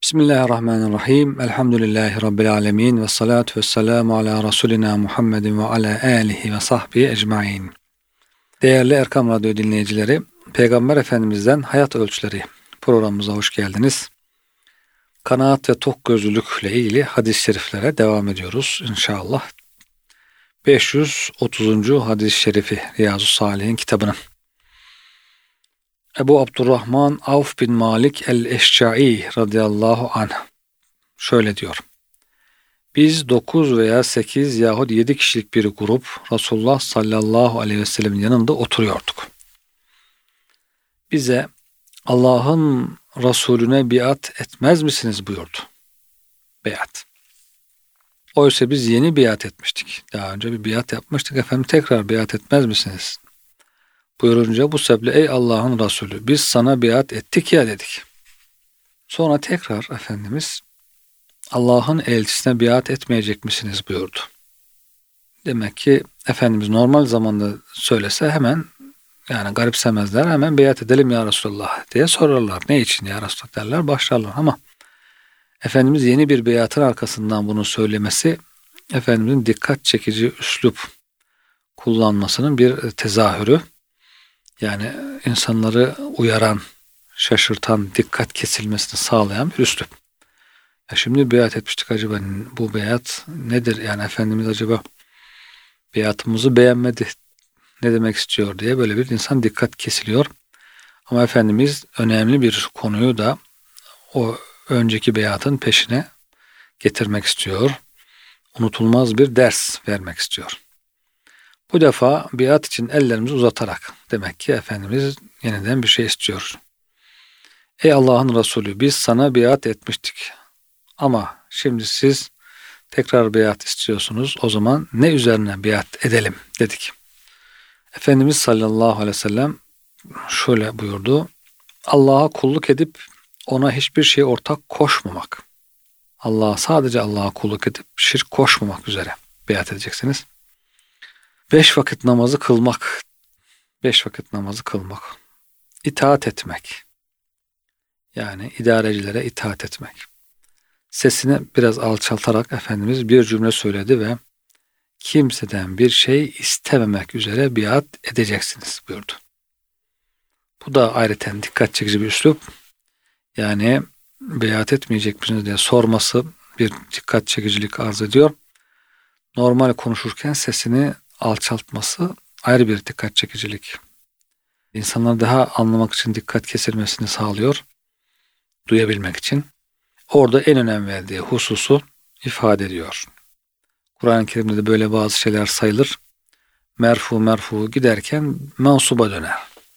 Bismillahirrahmanirrahim. Elhamdülillahi Rabbil alemin. Ve salatu ve selamu ala Resulina Muhammedin ve ala alihi ve sahbihi ecmain. Değerli Erkam Radyo dinleyicileri, Peygamber Efendimiz'den Hayat Ölçüleri programımıza hoş geldiniz. Kanaat ve tokgözlülükle ilgili hadis-i şeriflere devam ediyoruz inşallah. 530. hadis-i şerifi Riyazu's-Salihin kitabının. Ebu Abdurrahman Avf bin Malik el-Eşca'i radıyallahu anh şöyle diyor. Biz 9 veya 8 yahut 7 kişilik bir grup Resulullah sallallahu aleyhi ve sellem'in yanında oturuyorduk. Bize Allah'ın Resulüne biat etmez misiniz buyurdu. Biat. Oysa biz yeni biat etmiştik. Daha önce bir biat yapmıştık. Efendim tekrar biat etmez misiniz? Buyurunca bu sebeple ey Allah'ın Resulü biz sana biat ettik ya dedik. Sonra tekrar Efendimiz Allah'ın elçisine biat etmeyecek misiniz buyurdu. Demek ki Efendimiz normal zamanda söylese hemen yani garipsemezler hemen biat edelim ya Resulullah diye sorarlar. Ne için ya Resulullah derler başlarlar ama Efendimiz yeni bir biatın arkasından bunu söylemesi Efendimizin dikkat çekici üslup kullanmasının bir tezahürü. Yani insanları uyaran, şaşırtan, dikkat kesilmesini sağlayan bir üslup. Ya şimdi biat etmiştik acaba bu biat nedir? Yani Efendimiz acaba biatımızı beğenmedi. Ne demek istiyor diye böyle bir insan dikkat kesiliyor. Ama Efendimiz önemli bir konuyu da o önceki biatın peşine getirmek istiyor. Unutulmaz bir ders vermek istiyor. Bu defa biat için ellerimizi uzatarak demek ki Efendimiz yeniden bir şey istiyor. Ey Allah'ın Resulü biz sana biat etmiştik ama şimdi siz tekrar biat istiyorsunuz o zaman ne üzerine biat edelim dedik. Efendimiz sallallahu aleyhi ve sellem şöyle buyurdu. Allah'a kulluk edip ona hiçbir şey ortak koşmamak. Sadece Allah'a kulluk edip şirk koşmamak üzere biat edeceksiniz. 5 vakit namazı kılmak. 5 vakit namazı kılmak. İtaat etmek. Yani idarecilere itaat etmek. Sesini biraz alçaltarak Efendimiz bir cümle söyledi ve kimseden bir şey istememek üzere biat edeceksiniz buyurdu. Bu da ayrıca dikkat çekici bir üslup. Yani biat etmeyecek misiniz diye sorması bir dikkat çekicilik arz ediyor. Normal konuşurken sesini alçaltması ayrı bir dikkat çekicilik. İnsanlar daha anlamak için dikkat kesilmesini sağlıyor. Duyabilmek için. Orada en önem verdiği hususu ifade ediyor. Kur'an-ı Kerim'de de böyle bazı şeyler sayılır. Merfu giderken mensuba döner.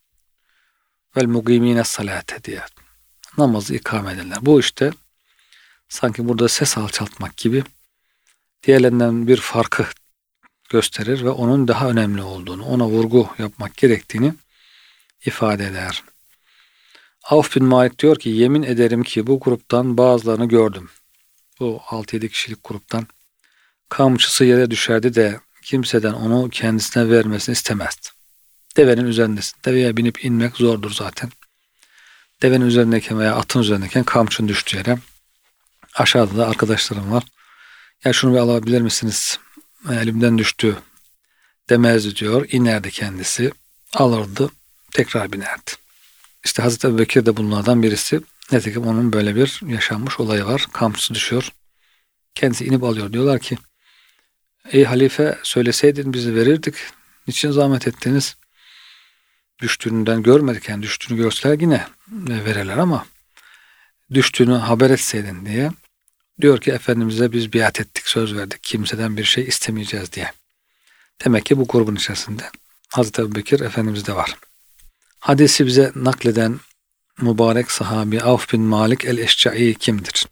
Vel mugimine salate diye. Namazı ikame ederler. Bu işte sanki burada ses alçaltmak gibi diğerlerinden bir farkı gösterir ve onun daha önemli olduğunu, ona vurgu yapmak gerektiğini ifade eder. Avf bin Malik diyor ki yemin ederim ki bu gruptan bazılarını gördüm. Bu 6-7 kişilik gruptan kamçısı yere düşerdi de kimseden onu kendisine vermesini istemezdi. Devenin üzerindesin. Deveye binip inmek zordur zaten. Devenin üzerindeyken veya atın üzerindeyken kamçın düştüğü yere aşağıda da arkadaşlarım var. Ya şunu bir alabilir misiniz? Elimden düştü demezdi diyor. İnerdi kendisi. Alırdı. Tekrar binerdi. İşte Hazreti Ebubekir de bunlardan birisi. Nitekim onun böyle bir yaşanmış olayı var. Kamçısı düşüyor. Kendisi inip alıyor. Diyorlar ki ey halife söyleseydin bizi verirdik. Niçin zahmet ettiniz? Düştüğünden görmedik. Yani düştüğünü görseler yine verirler ama düştüğünü haber etseydin diye. Diyor ki Efendimiz'e biz biat ettik, söz verdik. Kimseden bir şey istemeyeceğiz diye. Demek ki bu grubun içerisinde Hazreti Ebubekir Efendimiz de var. Hadisi bize nakleden mübarek sahabi Avf bin Malik el-Eşca'i kimdir?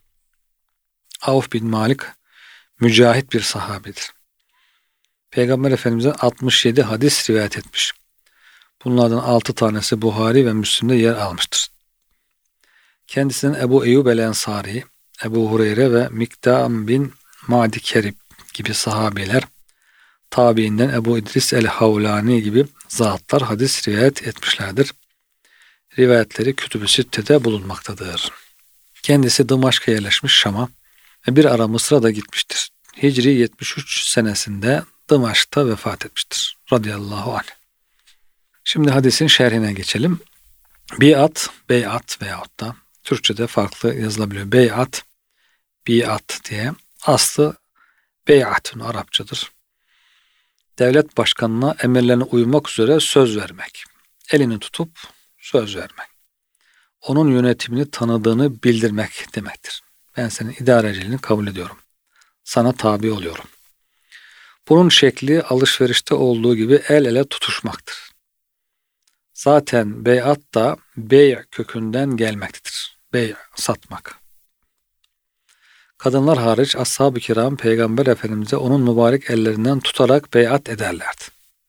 Avf bin Malik mücahit bir sahabidir. Peygamber Efendimiz'e 67 hadis rivayet etmiş. Bunlardan 6 tanesi Buhari ve Müslim'de yer almıştır. Kendisinden Ebu Eyyub el-Ensari, Ebu Hureyre ve Mikdam bin Madi Kerib gibi sahabiler, tabiinden Ebu İdris el-Havlani gibi zatlar hadis rivayet etmişlerdir. Rivayetleri Kütüb-ü Sitte'de bulunmaktadır. Kendisi Dımaşk'a yerleşmiş, Şam'a, ve bir ara Mısır'a da gitmiştir. Hicri 73 senesinde Dımaşk'ta vefat etmiştir. Radıyallahu anh. Şimdi hadisin şerhine geçelim. Biat, beyat veyahut da Türkçe'de farklı yazılabiliyor. Beyat, biat diye. Aslı beyatun Arapçadır. Devlet başkanına emirlerine uymak üzere söz vermek. Elini tutup söz vermek. Onun yönetimini tanıdığını bildirmek demektir. Ben senin idareciliğini kabul ediyorum. Sana tabi oluyorum. Bunun şekli alışverişte olduğu gibi el ele tutuşmaktır. Zaten beyat da bey kökünden gelmektedir. Bey, satmak. Kadınlar hariç ashab-ı kiram Peygamber Efendimiz'e onun mübarek ellerinden tutarak beyat ederlerdi.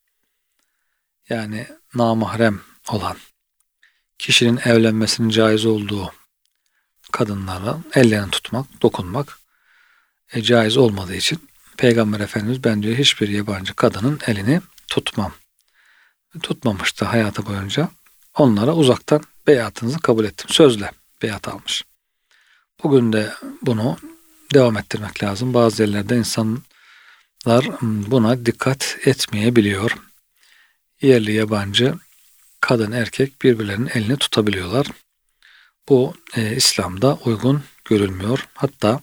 Yani namahrem olan kişinin evlenmesinin caiz olduğu kadınlara ellerini tutmak, dokunmak caiz olmadığı için Peygamber Efendimiz ben diyor hiçbir yabancı kadının elini tutmam. Tutmamıştı hayatı boyunca. Onlara uzaktan beyatınızı kabul ettim. Sözle beyat almış. Bugün de bunu devam ettirmek lazım. Bazı yerlerde insanlar buna dikkat etmeyebiliyor. Yerli yabancı kadın erkek birbirlerinin elini tutabiliyorlar. Bu İslam'da uygun görülmüyor. Hatta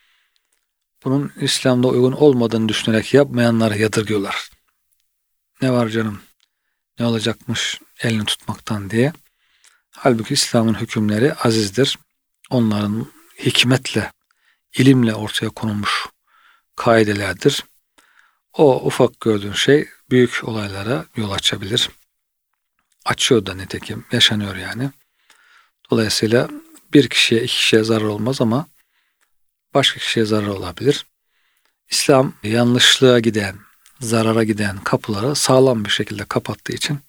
bunun İslam'da uygun olmadığını düşünerek yapmayanları yadırgıyorlar. Ne var canım? Ne olacakmış elini tutmaktan diye. Halbuki İslam'ın hükümleri azizdir. Onların hikmetle, ilimle ortaya konulmuş kaidelerdir. O ufak gördüğün şey büyük olaylara yol açabilir. Açıyor da nitekim, yaşanıyor yani. Dolayısıyla bir kişiye, iki kişiye zarar olmaz ama başka kişiye zarar olabilir. İslam yanlışlığa giden, zarara giden kapıları sağlam bir şekilde kapattığı için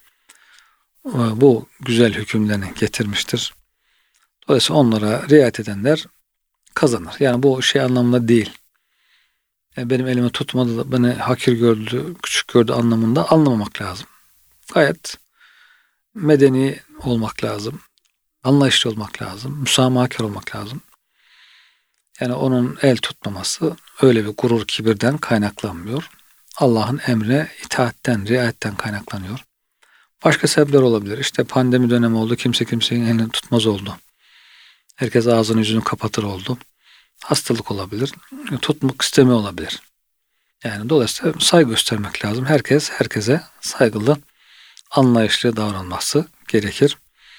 bu güzel hükümlerini getirmiştir. Dolayısıyla onlara riayet edenler kazanır. Yani bu şey anlamında değil. Yani benim elimi tutmadı da beni hakir gördü, küçük gördü anlamında anlamamak lazım. Gayet medeni olmak lazım. Anlayışlı olmak lazım. Müsamahakar olmak lazım. Yani onun el tutmaması öyle bir gurur, kibirden kaynaklanmıyor. Allah'ın emrine itaatten, riayetten kaynaklanıyor. Başka sebepler olabilir. İşte pandemi dönemi oldu. Kimse kimsenin elini tutmaz oldu. Herkes ağzını yüzünü kapatır oldu. Hastalık olabilir. Tutmak istemiyor olabilir. Yani dolayısıyla saygı göstermek lazım. Herkes herkese saygılı, anlayışlı davranması gerekir.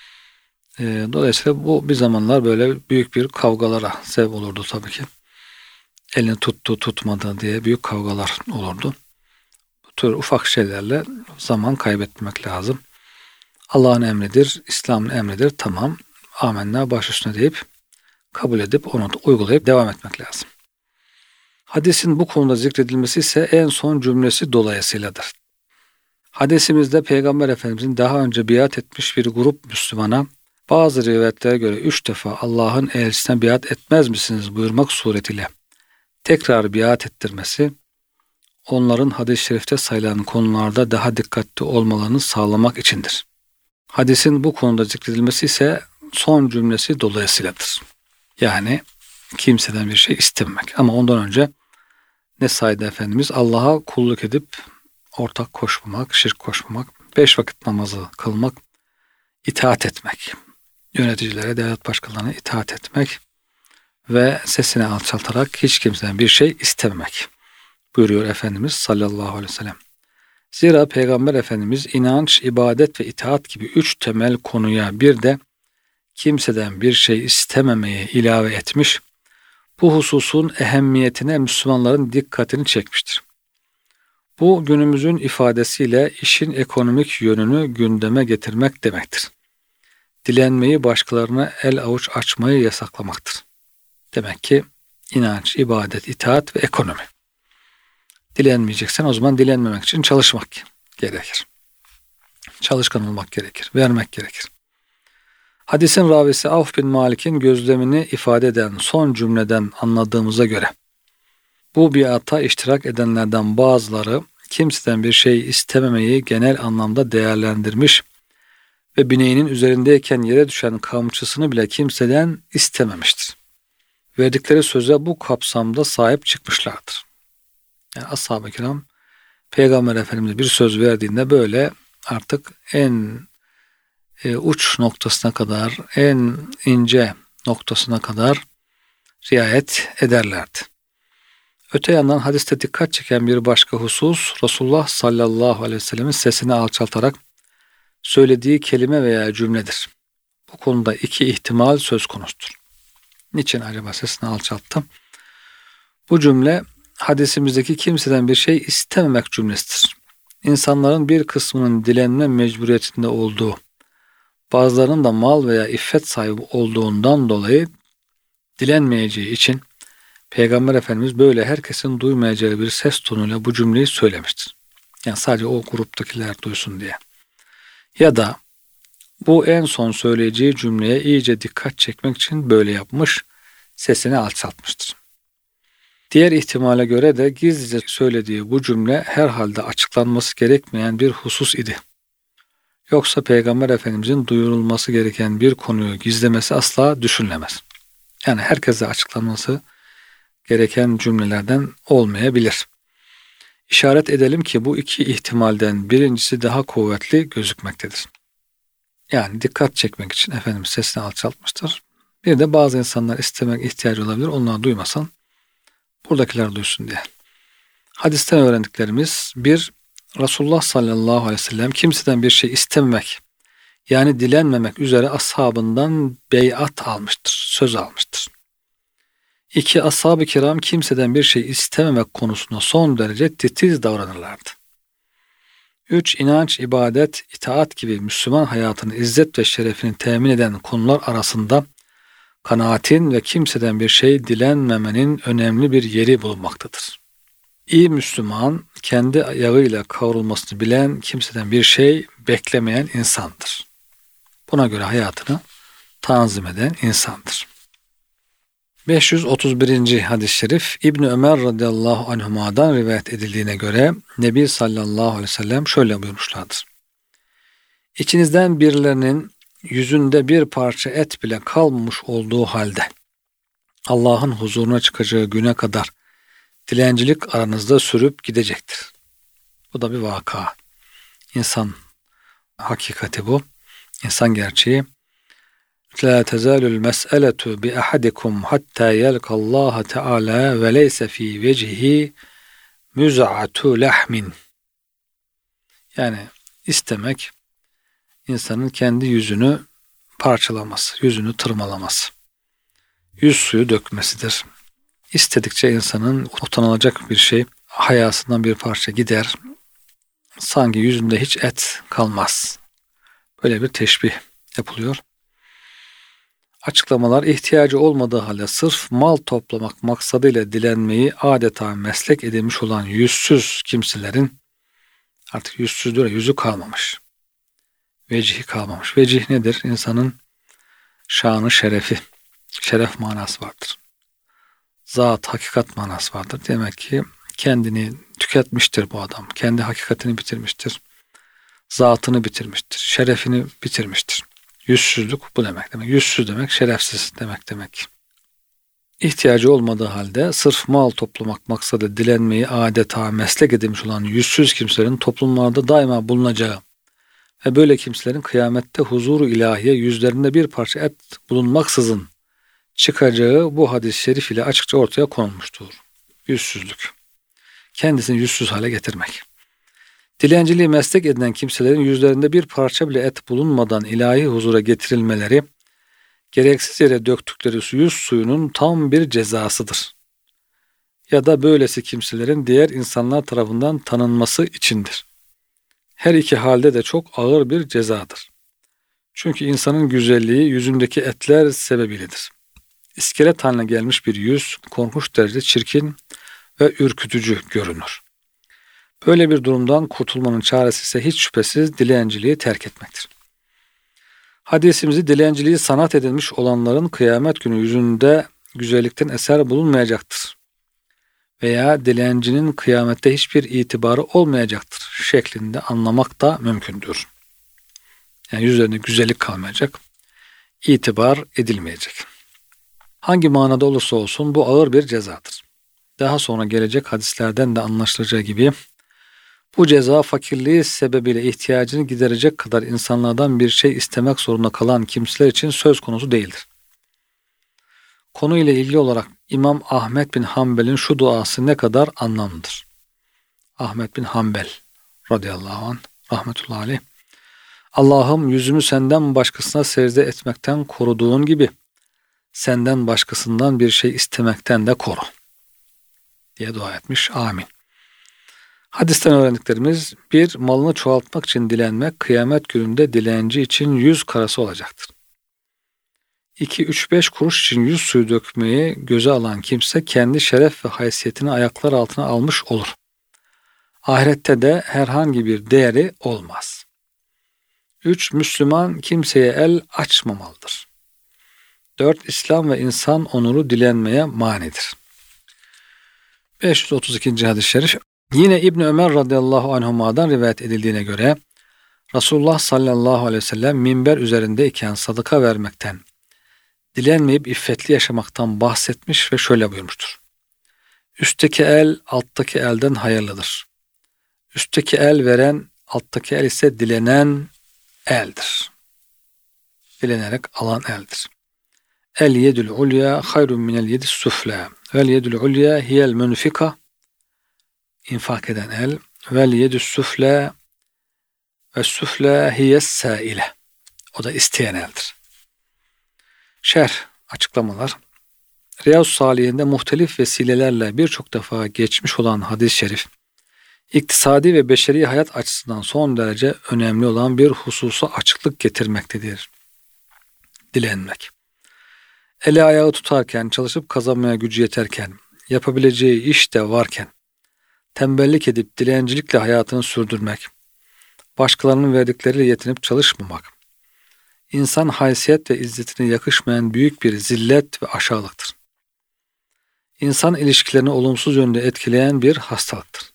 Dolayısıyla bu bir zamanlar böyle büyük bir kavgalara sebep olurdu tabii ki. Elini tuttu tutmadı diye büyük kavgalar olurdu. Bu tür ufak şeylerle zaman kaybetmek lazım. Allah'ın emridir, İslam'ın emridir. Tamam, amenna baş üstüne deyip kabul edip onu uygulayıp devam etmek lazım. Hadisin bu konuda zikredilmesi ise en son cümlesi dolayısıyladır. Hadisimizde Peygamber Efendimizin daha önce biat etmiş bir grup Müslümana bazı rivayetlere göre 3 defa Allah'ın elçisine biat etmez misiniz buyurmak suretiyle tekrar biat ettirmesi, onların hadis-i şerifte sayılan konularda daha dikkatli olmalarını sağlamak içindir. Hadisin bu konuda zikredilmesi ise son cümlesi dolayısıyladır. Yani kimseden bir şey istememek. Ama ondan önce ne saydı Efendimiz? Allah'a kulluk edip ortak koşmamak, şirk koşmamak, 5 vakit namazı kılmak, itaat etmek, yöneticilere, devlet başkanlarına itaat etmek ve sesini alçaltarak hiç kimseden bir şey istememek buyuruyor Efendimiz sallallahu aleyhi ve sellem. Zira Peygamber Efendimiz inanç, ibadet ve itaat gibi 3 temel konuya bir de kimseden bir şey istememeyi ilave etmiş, bu hususun ehemmiyetine Müslümanların dikkatini çekmiştir. Bu günümüzün ifadesiyle işin ekonomik yönünü gündeme getirmek demektir. Dilenmeyi, başkalarına el avuç açmayı yasaklamaktır. Demek ki inanç, ibadet, itaat ve ekonomi. Dilenmeyeceksen o zaman dilenmemek için çalışmak gerekir. Çalışkan olmak gerekir, vermek gerekir. Hadisin ravisi Avf bin Malik'in gözlemini ifade eden son cümleden anladığımıza göre bu biata iştirak edenlerden bazıları kimseden bir şey istememeyi genel anlamda değerlendirmiş ve bineğinin üzerindeyken yere düşen kamçısını bile kimseden istememiştir. Verdikleri söze bu kapsamda sahip çıkmışlardır. Yani ashab-ı kiram Peygamber Efendimiz bir söz verdiğinde böyle artık en uç noktasına kadar, en ince noktasına kadar riayet ederlerdi. Öte yandan hadiste dikkat çeken bir başka husus, Resulullah sallallahu aleyhi ve sellemin sesini alçaltarak söylediği kelime veya cümledir. Bu konuda iki ihtimal söz konusudur. Niçin acaba sesini alçalttı? Bu cümle hadisimizdeki kimseden bir şey istememek cümlesidir. İnsanların bir kısmının dilenme mecburiyetinde olduğu, bazılarının da mal veya iffet sahibi olduğundan dolayı dilenmeyeceği için Peygamber Efendimiz böyle herkesin duymayacağı bir ses tonuyla bu cümleyi söylemiştir. Yani sadece o gruptakiler duysun diye. Ya da bu en son söyleyeceği cümleye iyice dikkat çekmek için böyle yapmış, sesini alçaltmıştır. Diğer ihtimale göre de gizlice söylediği bu cümle herhalde açıklanması gerekmeyen bir husus idi. Yoksa Peygamber Efendimizin duyurulması gereken bir konuyu gizlemesi asla düşünülemez. Yani herkese açıklanması gereken cümlelerden olmayabilir. İşaret edelim ki bu iki ihtimalden birincisi daha kuvvetli gözükmektedir. Yani dikkat çekmek için Efendimiz sesini alçaltmıştır. Bir de bazı insanlar istemek ihtiyacı olabilir. Onlar duymasın, buradakiler duysun diye. Hadisten öğrendiklerimiz: 1. Resulullah sallallahu aleyhi ve sellem kimseden bir şey istememek, yani dilenmemek üzere ashabından beyat almıştır, söz almıştır. 2. Ashab-ı kiram kimseden bir şey istememek konusunda son derece titiz davranırlardı. 3. İnanç, ibadet, itaat gibi Müslüman hayatının izzet ve şerefini temin eden konular arasında kanaatin ve kimseden bir şey dilenmemenin önemli bir yeri bulunmaktadır. İyi Müslüman, kendi ayağıyla kavrulmasını bilen, kimseden bir şey beklemeyen insandır. Buna göre hayatını tanzim eden insandır. 531. hadis-i şerif İbn Ömer radıyallahu anhuma'dan rivayet edildiğine göre Nebi sallallahu aleyhi ve sellem şöyle buyurmuşlardır: İçinizden birilerinin yüzünde bir parça et bile kalmamış olduğu halde Allah'ın huzuruna çıkacağı güne kadar dilencilik aranızda sürüp gidecektir. Bu da bir vaka. İnsan hakikati bu. İnsan gerçeği. La tezalul mes'eletu bi ahadikum hatta yelkallaha teala ve leyse fi vecihi müz'atu lahmin. Yani istemek insanın kendi yüzünü parçalaması, yüzünü tırmalaması, yüz suyu dökmesidir. İstedikçe insanın utanılacak bir şey, hayasından bir parça gider. Sanki yüzünde hiç et kalmaz. Böyle bir teşbih yapılıyor. Açıklamalar: ihtiyacı olmadığı halde sırf mal toplamak maksadıyla dilenmeyi adeta meslek edinmiş olan yüzsüz kimselerin artık yüzsüzdür, yüzü kalmamış. Vecihi kalmamış. Vecih nedir? İnsanın şanı, şerefi, şeref manası vardır. Zat, hakikat manası vardır. Demek ki kendini tüketmiştir bu adam. Kendi hakikatini bitirmiştir. Zatını bitirmiştir. Şerefini bitirmiştir. Yüzsüzlük bu demek. Yüzsüz demek şerefsiz demek. İhtiyacı olmadığı halde sırf mal toplamak maksadı dilenmeyi adeta meslek edinmiş olan yüzsüz kimselerin toplumlarda daima bulunacağı ve böyle kimselerin kıyamette huzuru ilahiye yüzlerinde bir parça et bulunmaksızın çıkacağı bu hadis-i şerif ile açıkça ortaya konulmuştur. Yüzsüzlük. Kendisini yüzsüz hale getirmek. Dilenciliği meslek edinen kimselerin yüzlerinde bir parça bile et bulunmadan ilahi huzura getirilmeleri, gereksiz yere döktükleri yüz suyunun tam bir cezasıdır. Ya da böylesi kimselerin diğer insanlar tarafından tanınması içindir. Her iki halde de çok ağır bir cezadır. Çünkü insanın güzelliği yüzündeki etler sebebiyledir. İskelet haline gelmiş bir yüz, korkunç derecede çirkin ve ürkütücü görünür. Böyle bir durumdan kurtulmanın çaresi ise hiç şüphesiz dilenciliği terk etmektir. Hadisimizi dilenciliği sanat edilmiş olanların kıyamet günü yüzünde güzellikten eser bulunmayacaktır veya dilencinin kıyamette hiçbir itibarı olmayacaktır şeklinde anlamak da mümkündür. Yani yüzlerinde güzellik kalmayacak. İtibar edilmeyecek. Hangi manada olursa olsun bu ağır bir cezadır. Daha sonra gelecek hadislerden de anlaşılacağı gibi bu ceza fakirliği sebebiyle ihtiyacını giderecek kadar insanlardan bir şey istemek zorunda kalan kimseler için söz konusu değildir. Konuyla ilgili olarak İmam Ahmed bin Hanbel'in şu duası ne kadar anlamlıdır. Ahmed bin Hanbel radıyallahu anh rahmetullahi aleyh. Allah'ım yüzümü senden başkasına secde etmekten koruduğun gibi senden başkasından bir şey istemekten de koru diye dua etmiş. Amin. Hadisten öğrendiklerimiz: 1. Malını çoğaltmak için dilenmek kıyamet gününde dilenci için 100 karası olacaktır. 2. 3-5 kuruş için 100 suyu dökmeyi göze alan kimse kendi şeref ve haysiyetini ayaklar altına almış olur. Ahirette de herhangi bir değeri olmaz. 3. Müslüman kimseye el açmamalıdır. 4. İslam ve insan onuru dilenmeye manidir. 532. hadis-i şerif. Yine İbn Ömer radıyallahu anhuma'dan rivayet edildiğine göre Resulullah sallallahu aleyhi ve sellem minber üzerindeyken sadaka vermekten, dilenmeyip iffetli yaşamaktan bahsetmiş ve şöyle buyurmuştur. Üstteki el alttaki elden hayırlıdır. Üstteki el veren, alttaki el ise dilenen eldir. Dilenerek alan eldir. El yedül ulya hayrun minel yedis sufla. Vel yedül ulya hiyel münfika. İnfak eden el. Vel yedüs sufla ve sufla hiyes saile. O da isteyen eldir. Şerh, açıklamalar. Riyazu Salihinde muhtelif vesilelerle birçok defa geçmiş olan hadis-i şerif, iktisadi ve beşeri hayat açısından son derece önemli olan bir hususa açıklık getirmektedir. Dilenmek. Eli ayağı tutarken, çalışıp kazanmaya gücü yeterken, yapabileceği iş de varken, tembellik edip dilencilikle hayatını sürdürmek, başkalarının verdikleriyle yetinip çalışmamak, insan haysiyet ve izzetine yakışmayan büyük bir zillet ve aşağılıktır. İnsan ilişkilerini olumsuz yönde etkileyen bir hastalıktır.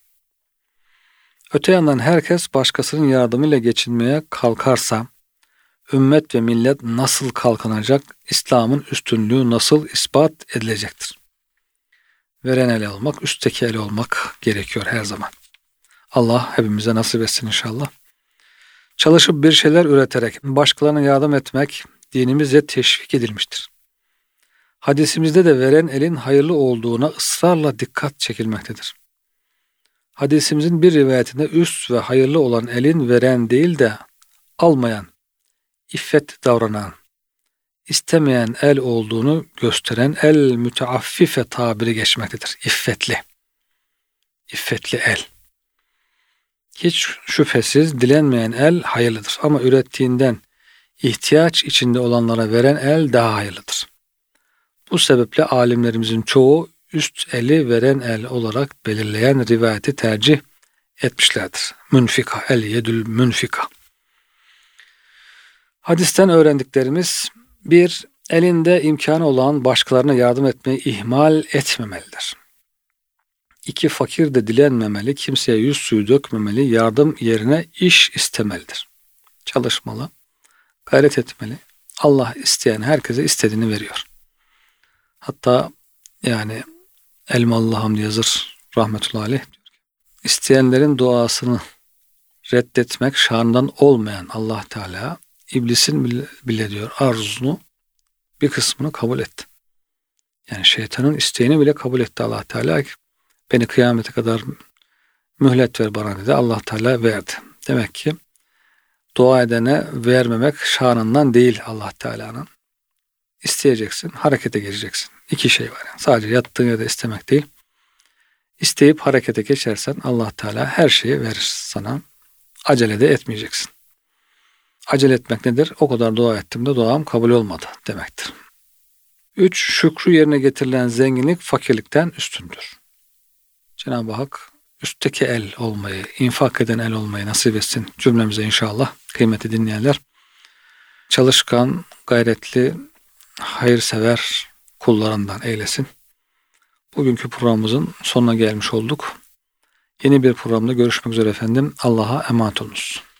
Öte yandan herkes başkasının yardımıyla geçinmeye kalkarsa, ümmet ve millet nasıl kalkınacak, İslam'ın üstünlüğü nasıl ispat edilecektir? Veren el olmak, üstteki el olmak gerekiyor her zaman. Allah hepimize nasip etsin inşallah. Çalışıp bir şeyler üreterek başkalarına yardım etmek dinimizce teşvik edilmiştir. Hadisimizde de veren elin hayırlı olduğuna ısrarla dikkat çekilmektedir. Hadisimizin bir rivayetinde üst ve hayırlı olan elin veren değil de almayan, iffet davranan, istemeyen el olduğunu gösteren el müteaffife tabiri geçmektedir. İffetli. İffetli el. Hiç şüphesiz dilenmeyen el hayırlıdır ama ürettiğinden ihtiyaç içinde olanlara veren el daha hayırlıdır. Bu sebeple alimlerimizin çoğu üst eli veren el olarak belirleyen rivayeti tercih etmişlerdir. Münfika, el yedül münfika. Hadisten öğrendiklerimiz: 1. Elinde imkanı olan başkalarına yardım etmeyi ihmal etmemelidir. 2. Fakir de dilenmemeli, kimseye yüz suyu dökmemeli, yardım yerine iş istemelidir. Çalışmalı, gayret etmeli. Allah isteyen herkese istediğini veriyor. Hatta yani Elmalı Hamdi Yazır rahmetullahi aleyh isteyenlerin duasını reddetmek şanından olmayan Allah Teala İblisin bile diyor arzusunu bir kısmını kabul etti. Yani şeytanın isteğini bile kabul etti Allah Teala. Beni kıyamete kadar mühlet ver bana dedi. Allah Teala verdi. Demek ki dua edene vermemek şanından değil Allah Teala'nın. İsteyeceksin, harekete geçeceksin. İki şey var yani. Sadece yattığın yerde istemek değil. İsteyip harekete geçersen Allah Teala her şeyi verir sana. Acele de etmeyeceksin. Acele etmek nedir? O kadar dua ettim de duam kabul olmadı demektir. 3. Şükrü yerine getirilen zenginlik fakirlikten üstündür. Cenab-ı Hak üstteki el olmayı, infak eden el olmayı nasip etsin cümlemize inşallah. Kıymetli dinleyenler, çalışkan, gayretli, hayırsever kullarından eylesin. Bugünkü programımızın sonuna gelmiş olduk. Yeni bir programda görüşmek üzere efendim. Allah'a emanet olunuz.